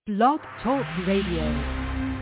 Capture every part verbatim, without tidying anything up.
Blog Talk Radio.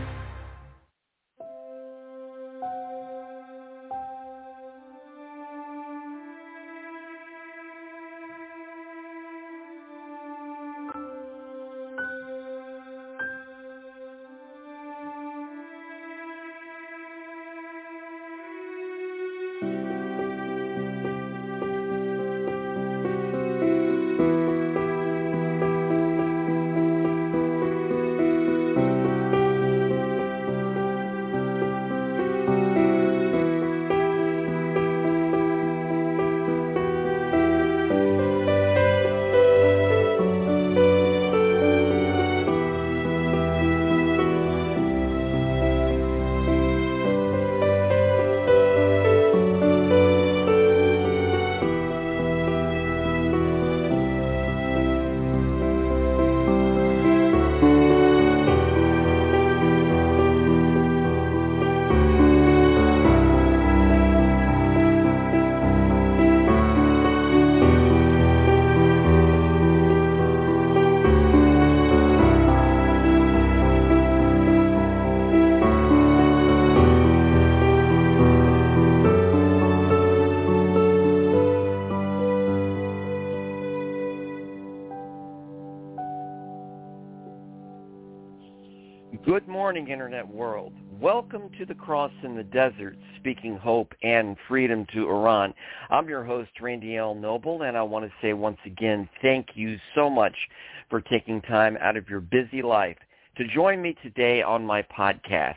Good morning, Internet world. Welcome to the Cross in the Desert, speaking hope and freedom to Iran. I'm your host, Randy L. Noble, and I want to say once again, thank you so much for taking time out of your busy life to join me today on my podcast.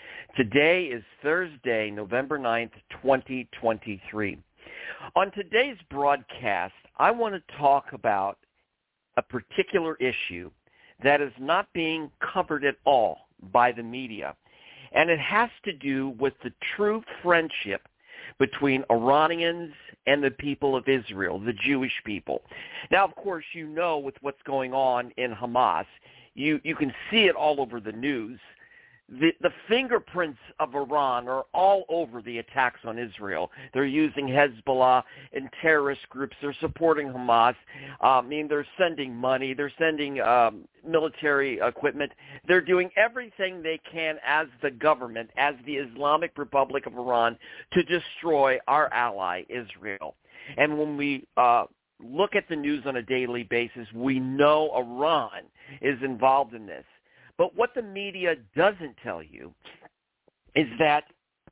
Today is Thursday, November ninth, twenty twenty-three. On today's broadcast, I want to talk about a particular issue that is not being covered at all by the media. And it has to do with the true friendship between Iranians and the people of Israel, the Jewish people. Now, of course, you know with what's going on in Hamas, you, you can see it all over the news. The, the fingerprints of Iran are all over the attacks on Israel. They're using Hezbollah and terrorist groups. They're supporting Hamas. Uh, I mean, they're sending money. They're sending um, military equipment. They're doing everything they can as the government, as the Islamic Republic of Iran, to destroy our ally, Israel. And when we uh, look at the news on a daily basis, we know Iran is involved in this. But what the media doesn't tell you is that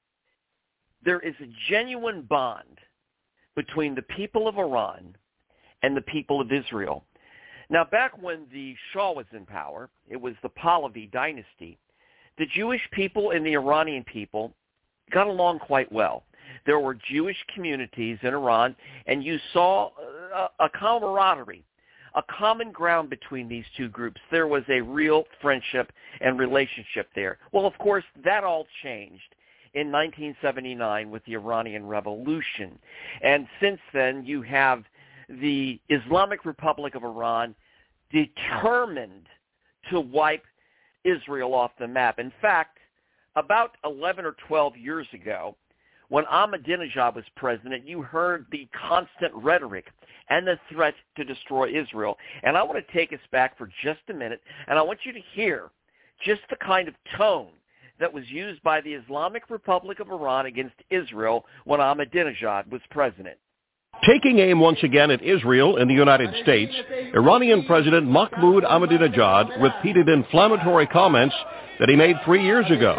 there is a genuine bond between the people of Iran and the people of Israel. Now, back when the Shah was in power, it was the Pahlavi dynasty, the Jewish people and the Iranian people got along quite well. There were Jewish communities in Iran, and you saw a, a camaraderie, a common ground between these two groups. There was a real friendship and relationship there. Well, of course, that all changed in nineteen seventy-nine with the Iranian Revolution. And since then, you have the Islamic Republic of Iran determined to wipe Israel off the map. In fact, about eleven or twelve years ago, when Ahmadinejad was president, you heard the constant rhetoric and the threat to destroy Israel. And I want to take us back for just a minute, and I want you to hear just the kind of tone that was used by the Islamic Republic of Iran against Israel when Ahmadinejad was president. Taking aim once again at Israel and the United States, Iranian President Mahmoud Ahmadinejad repeated inflammatory comments that he made three years ago,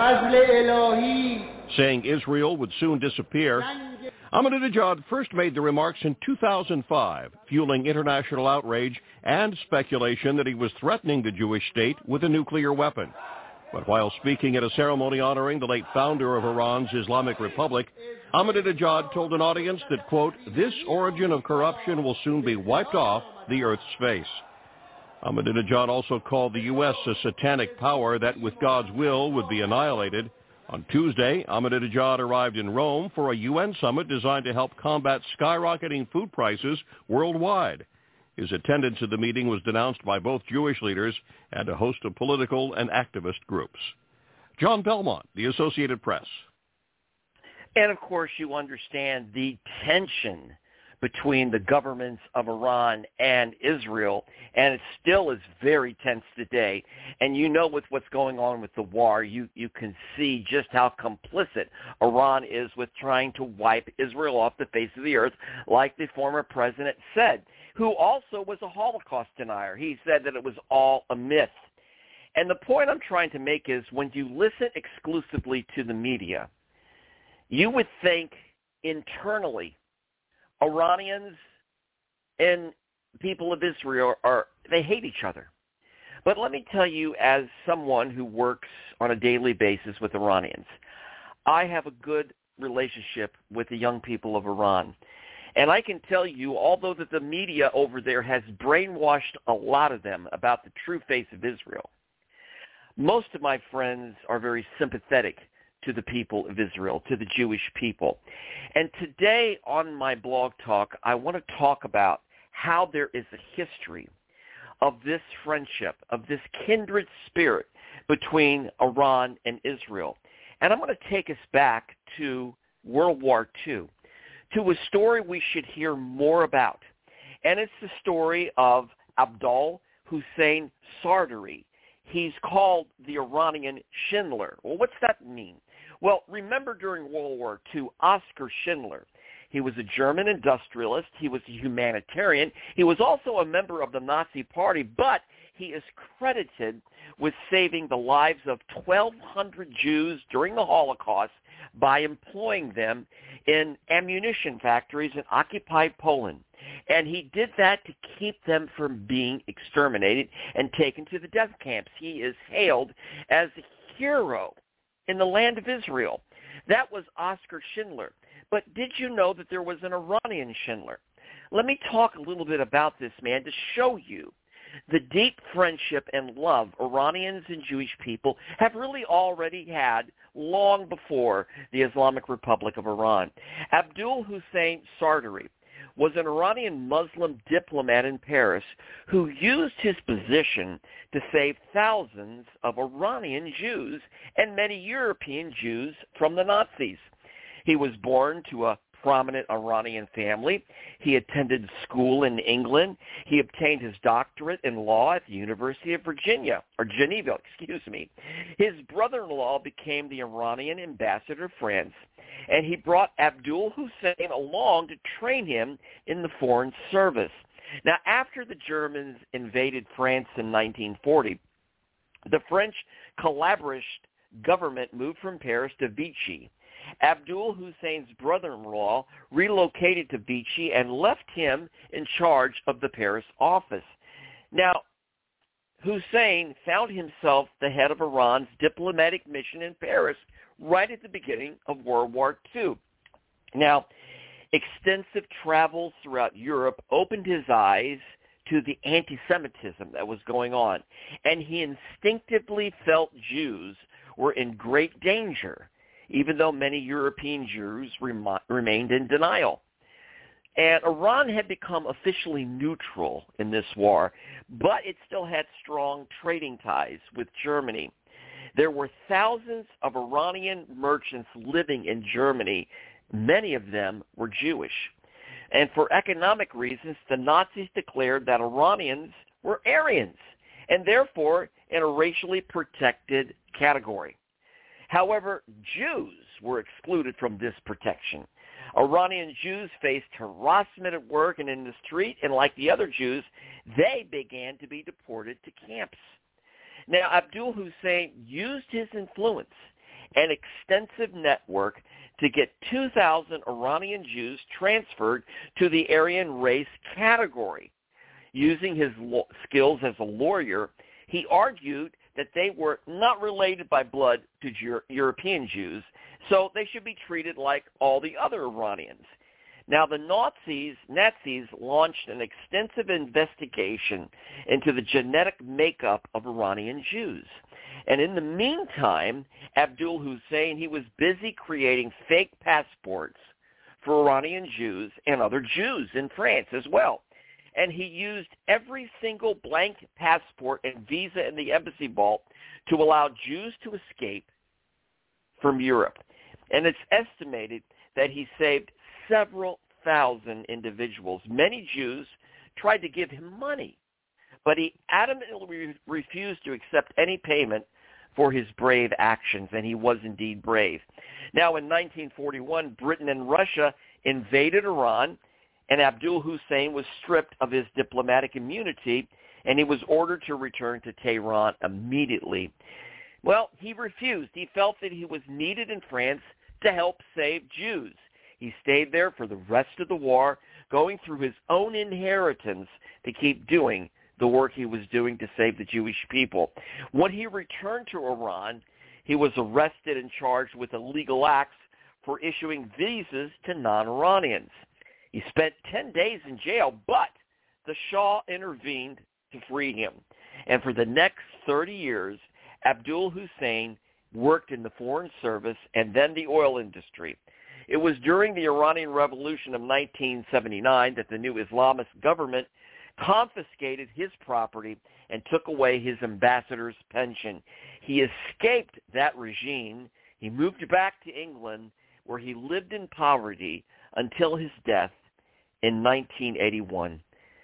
saying Israel would soon disappear. Ahmadinejad first made the remarks in two thousand five, fueling international outrage and speculation that he was threatening the Jewish state with a nuclear weapon. But while speaking at a ceremony honoring the late founder of Iran's Islamic Republic, Ahmadinejad told an audience that, quote, this origin of corruption will soon be wiped off the earth's face. Ahmadinejad also called the U S a satanic power that, with God's will, would be annihilated. On Tuesday, Ahmadinejad arrived in Rome for a U N summit designed to help combat skyrocketing food prices worldwide. His attendance at the meeting was denounced by both Jewish leaders and a host of political and activist groups. John Belmont, The Associated Press. And, of course, you understand the tension between the governments of Iran and Israel, and it still is very tense today. And you know with what's going on with the war, you, you can see just how complicit Iran is with trying to wipe Israel off the face of the earth, like the former president said, who also was a Holocaust denier. He said that it was all a myth. And the point I'm trying to make is when you listen exclusively to the media, you would think internally Iranians and people of Israel are, they hate each other. But let me tell you, as someone who works on a daily basis with Iranians, I have a good relationship with the young people of Iran. And I can tell you, although that the media over there has brainwashed a lot of them about the true face of Israel, most of my friends are very sympathetic to the people of Israel, to the Jewish people. And today on my blog talk, I want to talk about how there is a history of this friendship, of this kindred spirit between Iran and Israel. And I'm going to take us back to World War Two, to a story we should hear more about. And it's the story of Abdul Hussein Sardari. He's called the Iranian Schindler. Well, what's that mean? Well, remember during World War Two, Oskar Schindler, he was a German industrialist. He was a humanitarian. He was also a member of the Nazi Party, but he is credited with saving the lives of twelve hundred Jews during the Holocaust by employing them in ammunition factories in occupied Poland. And he did that to keep them from being exterminated and taken to the death camps. He is hailed as a hero in the land of Israel. That was Oskar Schindler. But did you know that there was an Iranian Schindler? Let me talk a little bit about this man to show you the deep friendship and love Iranians and Jewish people have really already had long before the Islamic Republic of Iran. Abdul Hussein Sardari was an Iranian Muslim diplomat in Paris who used his position to save thousands of Iranian Jews and many European Jews from the Nazis. He was born to a prominent Iranian family. He attended school in England. He obtained his doctorate in law at the University of Virginia, or Geneva, excuse me. His brother-in-law became the Iranian ambassador to France, and he brought Abdul Hussein along to train him in the foreign service. Now, after the Germans invaded France in nineteen forty, the French collaborationist government moved from Paris to Vichy. Abdul Hussein's brother-in-law relocated to Vichy and left him in charge of the Paris office. Now, Hussein found himself the head of Iran's diplomatic mission in Paris right at the beginning of World War Two. Now, extensive travels throughout Europe opened his eyes to the anti-Semitism that was going on, and he instinctively felt Jews were in great danger, even though many European Jews rem- remained in denial. And Iran had become officially neutral in this war, but it still had strong trading ties with Germany. There were thousands of Iranian merchants living in Germany. Many of them were Jewish. And for economic reasons, the Nazis declared that Iranians were Aryans, and therefore in a racially protected category. However, Jews were excluded from this protection. Iranian Jews faced harassment at work and in the street, and like the other Jews, they began to be deported to camps. Now, Abdul Hussein used his influence and extensive network to get two thousand Iranian Jews transferred to the Aryan race category. Using his lo- skills as a lawyer, he argued that they were not related by blood to Euro- European Jews, so they should be treated like all the other Iranians. Now, the Nazis, Nazis launched an extensive investigation into the genetic makeup of Iranian Jews. And in the meantime, Abdul Hussein, he was busy creating fake passports for Iranian Jews and other Jews in France as well. And he used every single blank passport and visa in the embassy vault to allow Jews to escape from Europe. And it's estimated that he saved several thousand individuals. Many Jews tried to give him money, but he adamantly refused to accept any payment for his brave actions, and he was indeed brave. Now, in nineteen forty-one, Britain and Russia invaded Iran, and Abdul Hussein was stripped of his diplomatic immunity, and he was ordered to return to Tehran immediately. Well, he refused. He felt that he was needed in France to help save Jews. He stayed there for the rest of the war, going through his own inheritance to keep doing the work he was doing to save the Jewish people. When he returned to Iran, he was arrested and charged with illegal acts for issuing visas to non-Iranians. He spent ten days in jail, but the Shah intervened to free him. And for the next thirty years, Abdul Hussein worked in the foreign service and then the oil industry. It was during the Iranian Revolution of nineteen seventy-nine that the new Islamist government confiscated his property and took away his ambassador's pension. He escaped that regime. He moved back to England, where he lived in poverty until his death in nineteen eighty-one.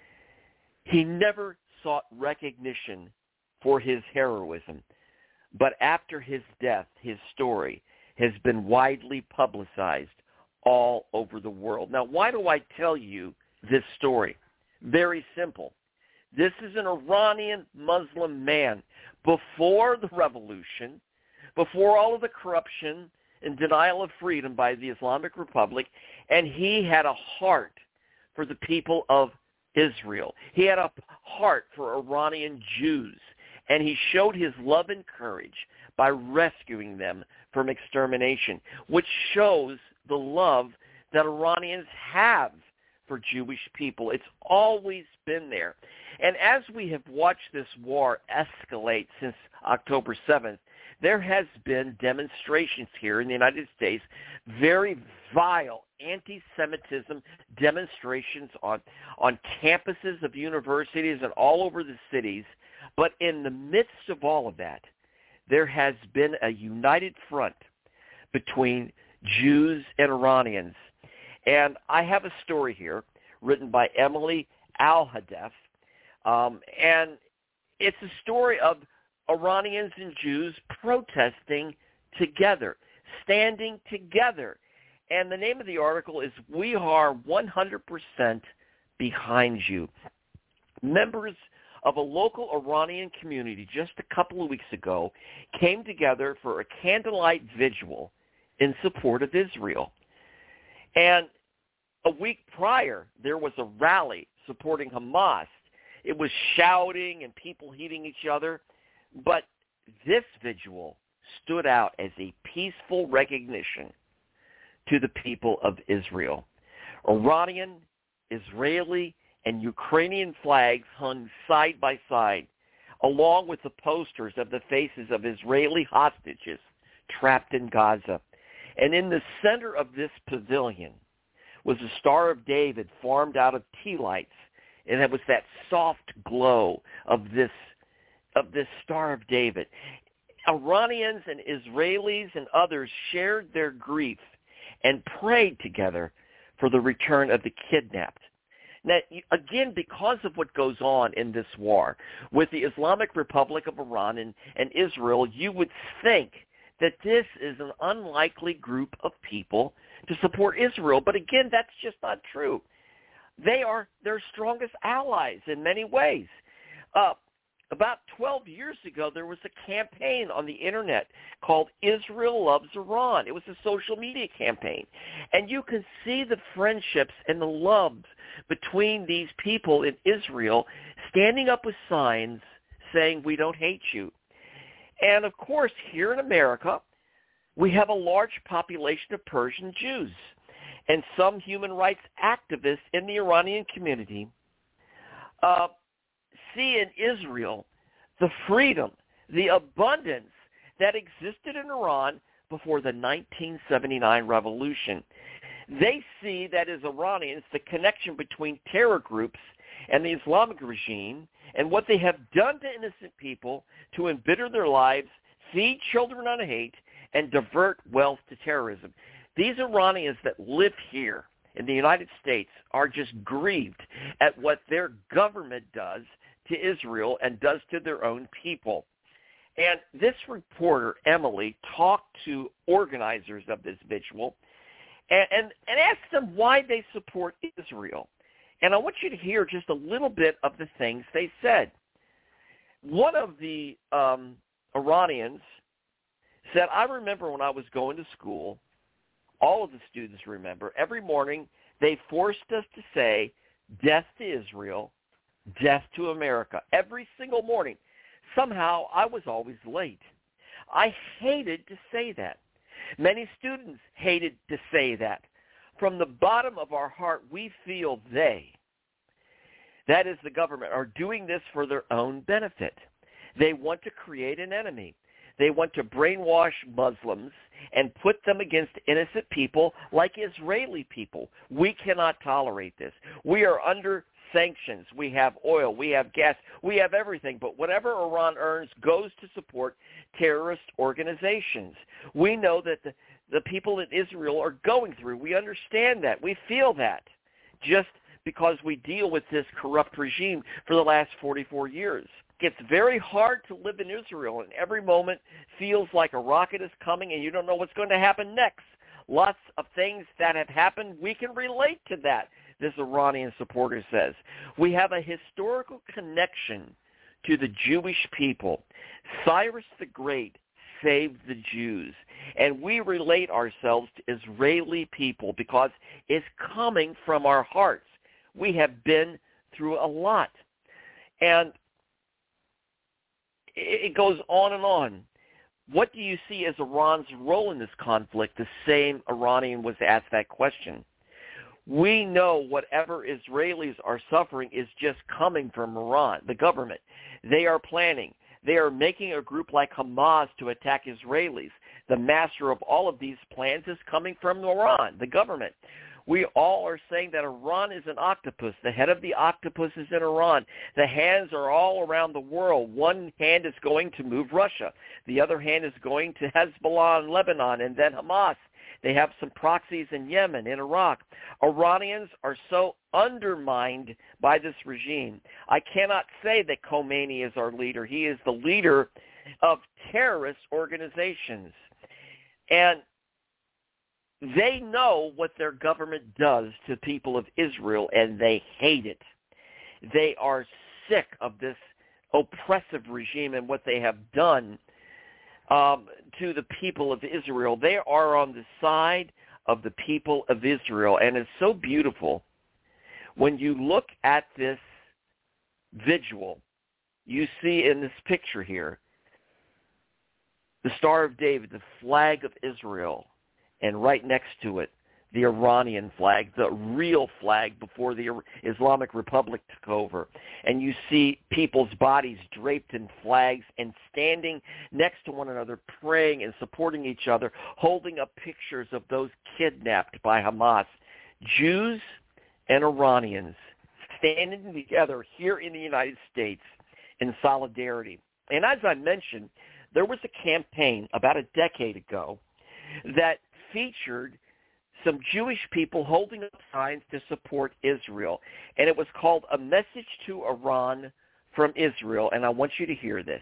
He never sought recognition for his heroism, but after his death, his story has been widely publicized all over the world. Now, why do I tell you this story? Very simple. This is an Iranian Muslim man before the revolution, before all of the corruption and denial of freedom by the Islamic Republic, and he had a heart for the people of Israel. He had a heart for Iranian Jews, and he showed his love and courage by rescuing them from extermination, which shows the love that Iranians have for Jewish people. It's always been there. And as we have watched this war escalate since October seventh, there has been demonstrations here in the United States, very vile anti-Semitism demonstrations on, on campuses of universities and all over the cities. But in the midst of all of that, there has been a united front between Jews and Iranians. And I have a story here written by Emily Al-Hadef, um, and it's a story of Iranians and Jews protesting together, standing together. And the name of the article is "We Are one hundred percent Behind You." Members of a local Iranian community just a couple of weeks ago came together for a candlelight vigil in support of Israel. And a week prior, there was a rally supporting Hamas. It was shouting and people hitting each other. But this vigil stood out as a peaceful recognition to the people of Israel. Iranian, Israeli, and Ukrainian flags hung side by side, along with the posters of the faces of Israeli hostages trapped in Gaza. And in the center of this pavilion was a Star of David formed out of tea lights, and it was that soft glow of this of this Star of David. Iranians and Israelis and others shared their grief and prayed together for the return of the kidnapped. Now, again, because of what goes on in this war with the Islamic Republic of Iran and, and Israel, you would think that this is an unlikely group of people to support Israel. But again, that's just not true. They are their strongest allies in many ways. Uh, about twelve years ago, there was a campaign on the Internet called Israel Loves Iran. It was a social media campaign. And you can see the friendships and the loves between these people in Israel standing up with signs saying, "We don't hate you." And, of course, here in America, we have a large population of Persian Jews. And some human rights activists in the Iranian community uh, see in Israel the freedom, the abundance that existed in Iran before the nineteen seventy-nine revolution. They see that as Iranians, the connection between terror groups and the Islamic regime and what they have done to innocent people to embitter their lives, feed children on hate, and divert wealth to terrorism. These Iranians that live here in the United States are just grieved at what their government does to Israel and does to their own people. And this reporter, Emily, talked to organizers of this vigil and, and, and asked them why they support Israel. And I want you to hear just a little bit of the things they said. One of the um, Iranians said, I remember when I was going to school, all of the students remember, every morning they forced us to say, death to Israel, death to America, every single morning. Somehow I was always late. I hated to say that. Many students hated to say that. From the bottom of our heart, we feel they, that is the government, are doing this for their own benefit. They want to create an enemy. They want to brainwash Muslims and put them against innocent people like Israeli people. We cannot tolerate this. We are under sanctions. We have oil. We have gas. We have everything. But whatever Iran earns goes to support terrorist organizations. We know that the, the people in Israel are going through. We understand that. We feel that just because we deal with this corrupt regime for the last forty-four years. It's very hard to live in Israel, and every moment feels like a rocket is coming and you don't know what's going to happen next. Lots of things that have happened, we can relate to that, this Iranian supporter says. We have a historical connection to the Jewish people. Cyrus the Great saved the Jews, and we relate ourselves to Israeli people because it's coming from our hearts. We have been through a lot. And it goes on and on. What do you see as Iran's role in this conflict? The same Iranian was asked that question. We know whatever Israelis are suffering is just coming from Iran, the government. They are planning. They are making a group like Hamas to attack Israelis. The master of all of these plans is coming from Iran, the government. We all are saying that Iran is an octopus. The head of the octopus is in Iran. The hands are all around the world. One hand is going to move Russia. The other hand is going to Hezbollah in Lebanon and then Hamas. They have some proxies in Yemen, in Iraq. Iranians are so undermined by this regime. I cannot say that Khomeini is our leader. He is the leader of terrorist organizations. And they know what their government does to people of Israel, and they hate it. They are sick of this oppressive regime and what they have done um, to the people of Israel. They are on the side of the people of Israel, and it's so beautiful. When you look at this vigil, you see in this picture here the Star of David, the flag of Israel, and right next to it, the Iranian flag, the real flag before the Islamic Republic took over. And you see people's bodies draped in flags and standing next to one another, praying and supporting each other, holding up pictures of those kidnapped by Hamas. Jews and Iranians standing together here in the United States in solidarity. And as I mentioned, there was a campaign about a decade ago that featured some Jewish people holding up signs to support Israel. And it was called A Message to Iran from Israel. And I want you to hear this.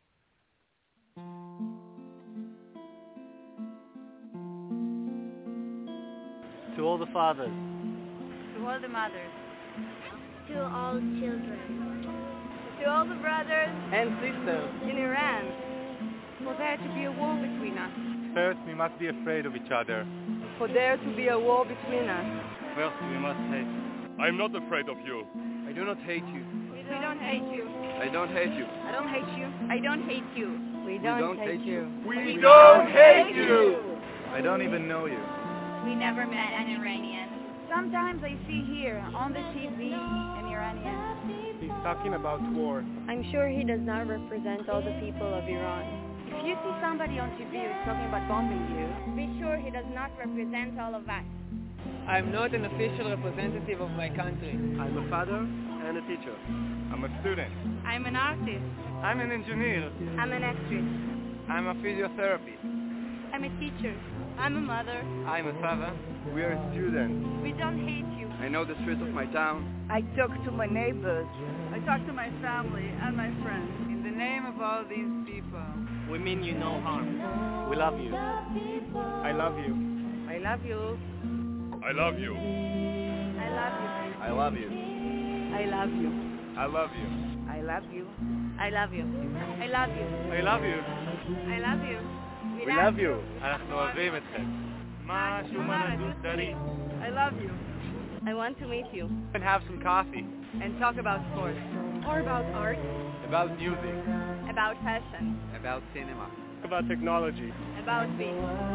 To all the fathers. To all the mothers. To all children. To all the brothers and sisters in Iran. For there to be a war between us. First, we must be afraid of each other. For there to be a war between us. First, we must hate. I'm not afraid of you. I do not hate you. We don't hate you. I don't hate you. I don't hate you. I don't hate you. We don't, we don't hate, hate you. you. We, we don't, don't hate hate you. you. I don't even know you. We never met an Iranian. Sometimes I see here on the T V an Iranian. He's talking about war. I'm sure he does not represent all the people of Iran. If you see somebody on T V who's talking about bombing you, be sure he does not represent all of us. I'm not an official representative of my country. I'm a father and a teacher. I'm a student. I'm an artist. I'm an engineer. I'm an actress. I'm a physiotherapist. I'm a teacher. I'm a mother. I'm a father. We are students. We don't hate you. I know the streets of my town. I talk to my neighbors. I talk to my family and my friends. In the name of all these people, We mean you no harm. We love you. I love you. I love you. I love you. I love you. I love you. I love you. I love you. I love you. I love you. I love you. I love you. I love you. We love you. אנחנו אוהבים אתכם. משהו מנדות דרי. I love you. I want to meet you. And have some coffee. And talk about sports. Or about art. About music. About fashion. About cinema. About technology. About me.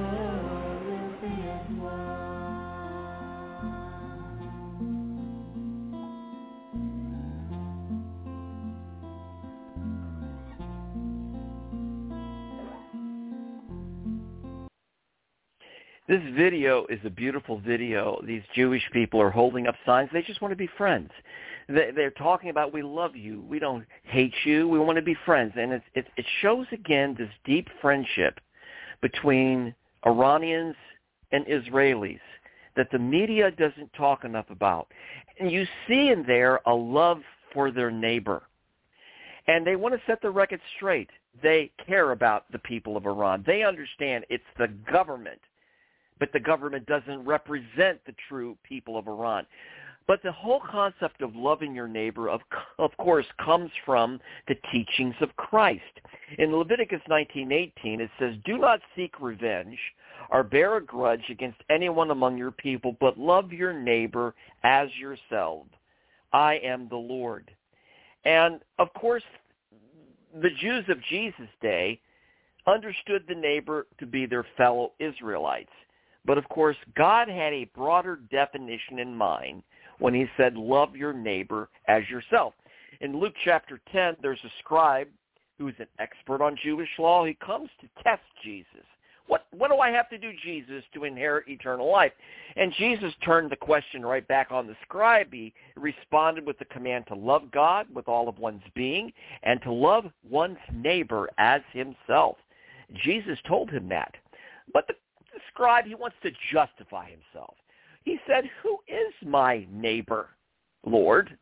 This video is a beautiful video. These Jewish people are holding up signs. They just want to be friends. They're talking about, we love you. We don't hate you. We want to be friends. And it, it, it shows, again, this deep friendship between Iranians and Israelis that the media doesn't talk enough about. And you see in there a love for their neighbor. And they want to set the record straight. They care about the people of Iran. They understand it's the government, but the government doesn't represent the true people of Iran. But the whole concept of loving your neighbor, of, of course, comes from the teachings of Christ. In Leviticus nineteen eighteen, it says, "Do not seek revenge or bear a grudge against anyone among your people, but love your neighbor as yourself. I am the Lord." And, of course, the Jews of Jesus' day understood the neighbor to be their fellow Israelites. But, of course, God had a broader definition in mind when he said, love your neighbor as yourself. In Luke chapter ten, there's a scribe who's an expert on Jewish law. He comes to test Jesus. What, what do I have to do, Jesus, to inherit eternal life? And Jesus turned the question right back on the scribe. He responded with the command to love God with all of one's being and to love one's neighbor as himself. Jesus told him that. But the, the scribe, he wants to justify himself. He said, who is my neighbor, Lord?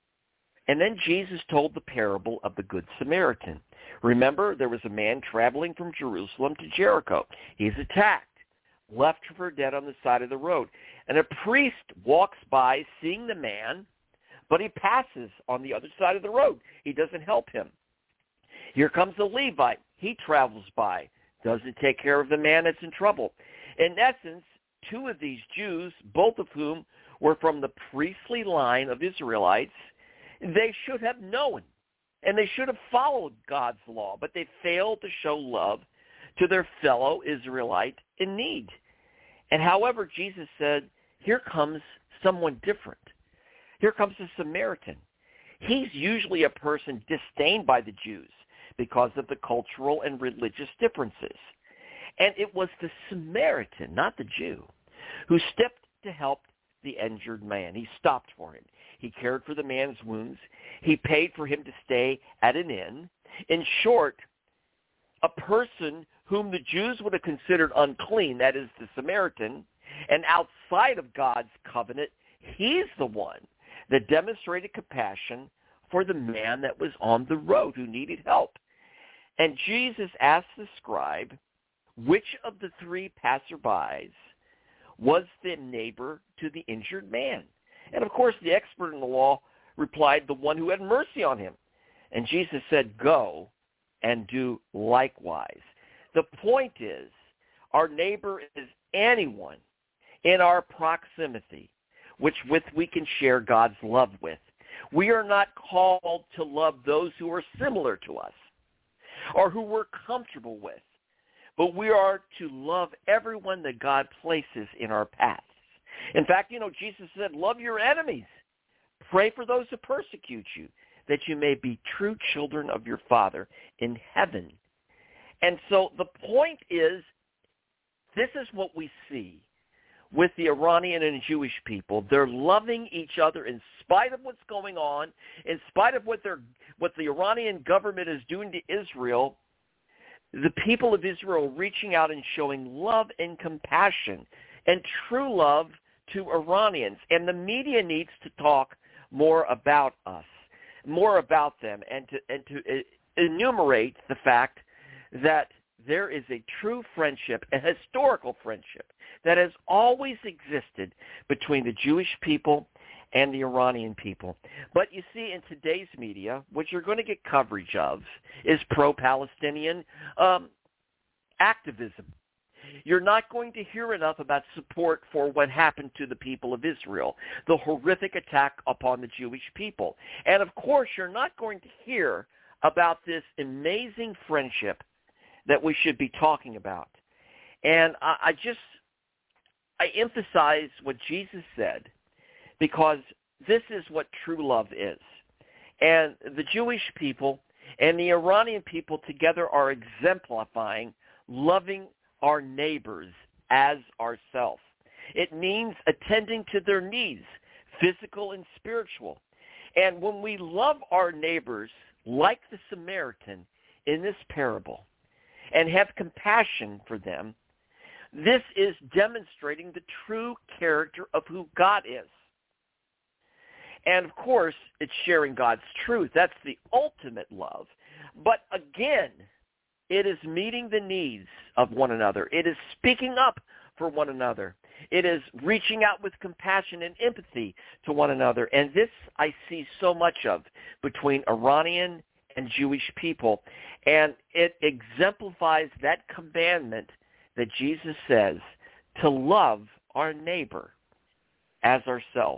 And then Jesus told the parable of the Good Samaritan. Remember, there was a man traveling from Jerusalem to Jericho. He's attacked, left for dead on the side of the road. And a priest walks by seeing the man, but he passes on the other side of the road. He doesn't help him. Here comes a Levite. He travels by, doesn't take care of the man that's in trouble. In essence, two of these Jews, both of whom were from the priestly line of Israelites, they should have known, and they should have followed God's law, but they failed to show love to their fellow Israelite in need. And however, Jesus said, here comes someone different. Here comes a Samaritan. He's usually a person disdained by the Jews because of the cultural and religious differences. And it was the Samaritan, not the Jew, who stepped to help the injured man. He stopped for him. He cared for the man's wounds. He paid for him to stay at an inn. In short, a person whom the Jews would have considered unclean, that is the Samaritan, and outside of God's covenant, he's the one that demonstrated compassion for the man that was on the road who needed help. And Jesus asked the scribe, which of the three passerbys was the neighbor to the injured man? And, of course, the expert in the law replied, the one who had mercy on him. And Jesus said, go and do likewise. The point is, our neighbor is anyone in our proximity which with we can share God's love with. We are not called to love those who are similar to us or who we're comfortable with, but we are to love everyone that God places in our paths. In fact, you know, Jesus said, love your enemies. Pray for those who persecute you, that you may be true children of your Father in heaven. And so the point is, this is what we see with the Iranian and Jewish people. They're loving each other in spite of what's going on, in spite of what they're, what the Iranian government is doing to Israel. the people of Israel reaching out and showing love and compassion and true love to Iranians. And the media needs to talk more about us, more about them, and to, and to enumerate the fact that there is a true friendship, a historical friendship, that has always existed between the Jewish people and the Iranian people. But you see, in today's media, what you're going to get coverage of is pro-Palestinian um, activism. You're not going to hear enough about support for what happened to the people of Israel, the horrific attack upon the Jewish people. And, of course, you're not going to hear about this amazing friendship that we should be talking about. And I, I just, I emphasize what Jesus said, because this is what true love is. And the Jewish people and the Iranian people together are exemplifying loving our neighbors as ourselves. It means attending to their needs, physical and spiritual. And when we love our neighbors like the Samaritan in this parable and have compassion for them, this is demonstrating the true character of who God is. And, of course, it's sharing God's truth. That's the ultimate love. But, again, it is meeting the needs of one another. It is speaking up for one another. It is reaching out with compassion and empathy to one another. And this I see so much of between Iranian and Jewish people. And it exemplifies that commandment that Jesus says to love our neighbor as ourselves.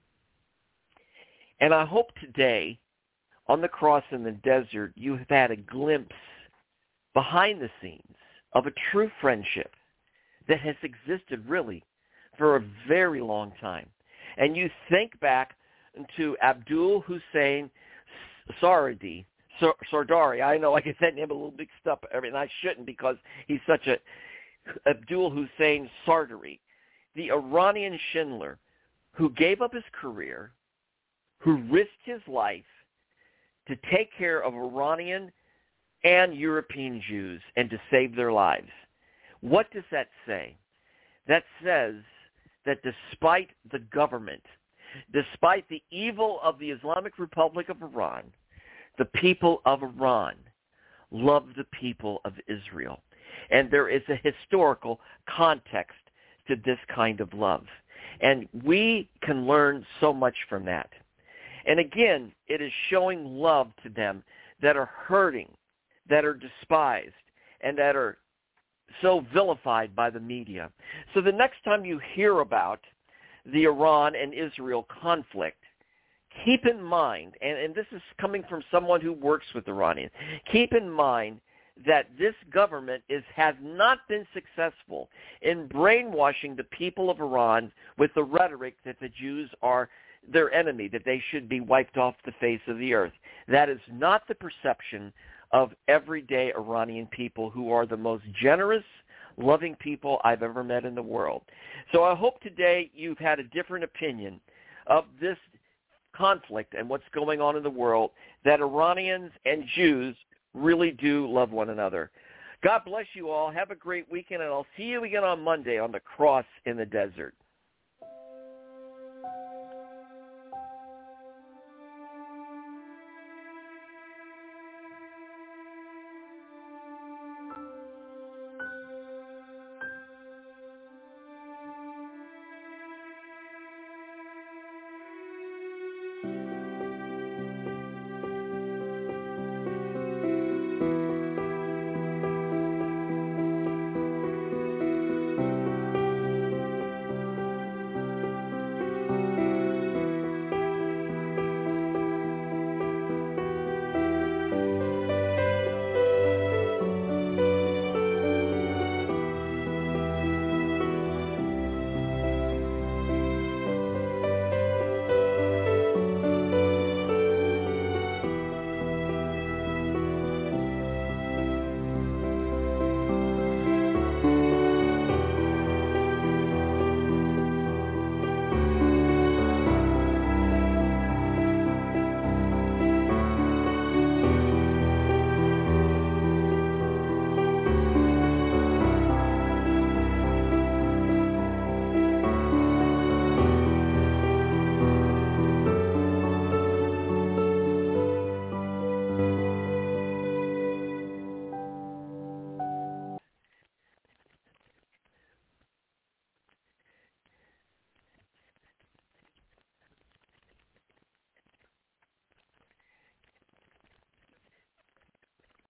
And I hope today, on the cross in the desert, you have had a glimpse behind the scenes of a true friendship that has existed really for a very long time. And you think back to Abdul Hussein Sardari. Sardari. I know I get that name a little mixed up, and I shouldn't, because he's such a Abdul Hussein Sardari, the Iranian Schindler, who gave up his career, who risked his life to take care of Iranian and European Jews and to save their lives. What does that say? That says that despite the government, despite the evil of the Islamic Republic of Iran, the people of Iran love the people of Israel. And there is a historical context to this kind of love. And we can learn so much from that. And again, it is showing love to them that are hurting, that are despised, and that are so vilified by the media. So the next time you hear about the Iran and Israel conflict, keep in mind, and, and this is coming from someone who works with Iranians, keep in mind that this government is has not been successful in brainwashing the people of Iran with the rhetoric that the Jews are their enemy, that they should be wiped off the face of the earth. That is not the perception of everyday Iranian people, who are the most generous, loving people I've ever met in the world. So I hope today you've had a different opinion of this conflict and what's going on in the world, that Iranians and Jews really do love one another. God bless you all. Have a great weekend, and I'll see you again on Monday on the Cross in the Desert.